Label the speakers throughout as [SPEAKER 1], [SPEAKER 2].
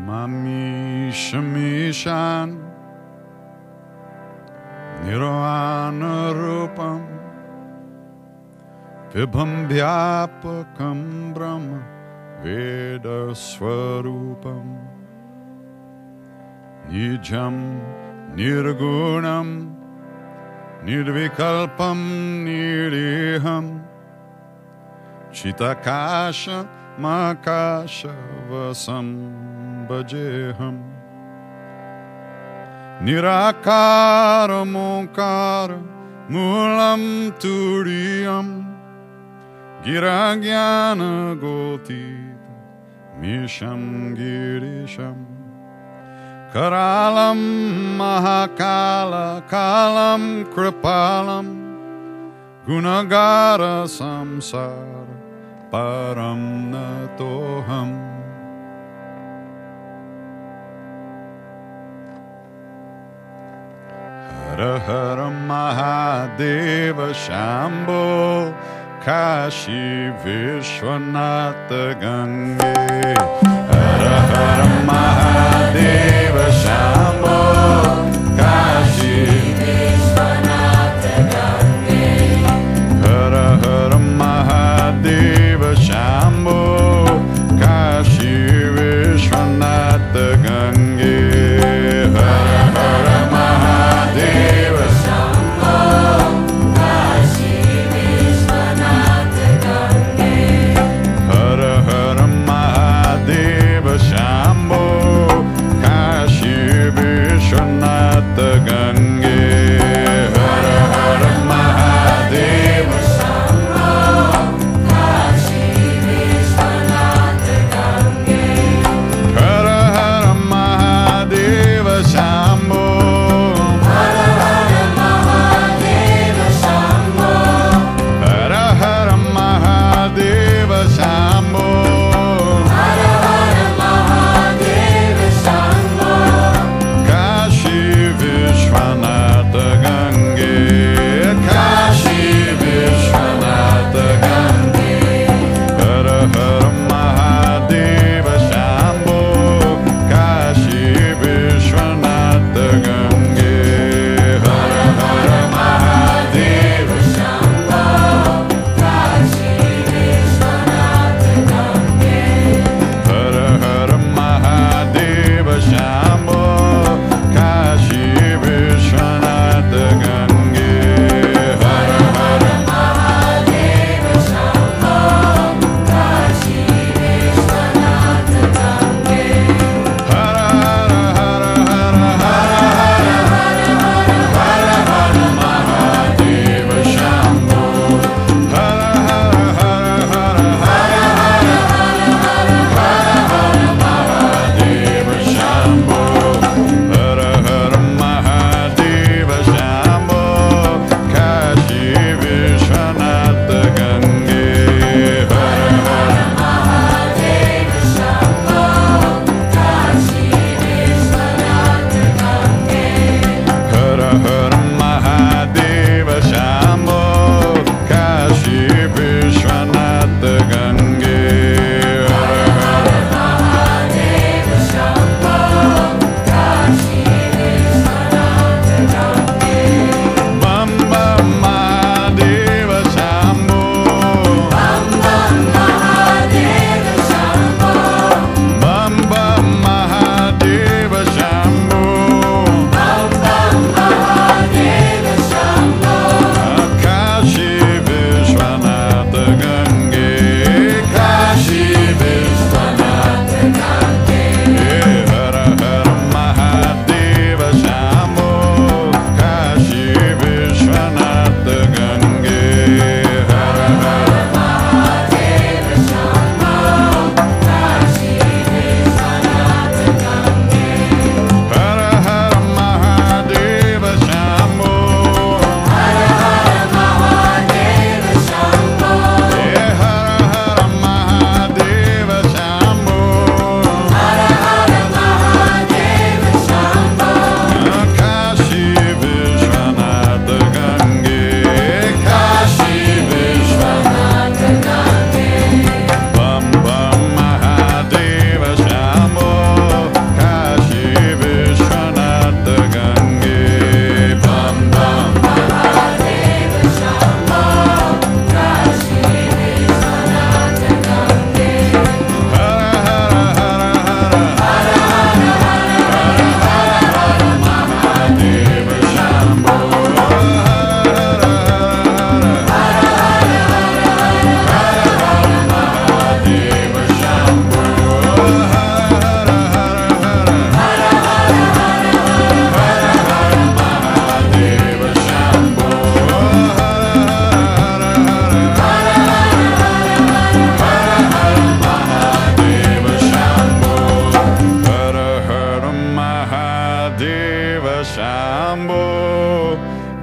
[SPEAKER 1] Namami Shamishan Nirvana Rupam Vibham Vyapakam Brahma Veda Swarupam Nijam Nirgunam Nirvikalpam Niriham Chitakasha Makasha Vasam Bhajeham Nirakara Mokara Mulam Turiyam Giragyana Gotita Misham Girisham Karalam Mahakala Kalam Kripalam Gunagara Samsara Param Natoham Hara Hara Mahadeva Shambho Kashi Vishwanatha Gange Hara Hara Mahadeva Shambho Kashi Vishwanatha Gange Hara Hara Mahadeva Shambho Kashi Vishwanatha Gange Hara Hara Mahadeva Shambho Kashi Vishwanatha Gange Hara Hara Mahadeva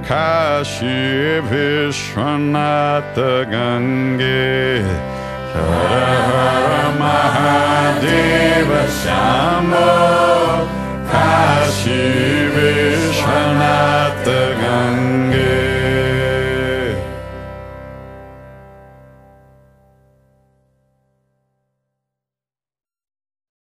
[SPEAKER 1] Kashi Vishwanatha Gange. Hara Hara Mahadeva Shambho Kashi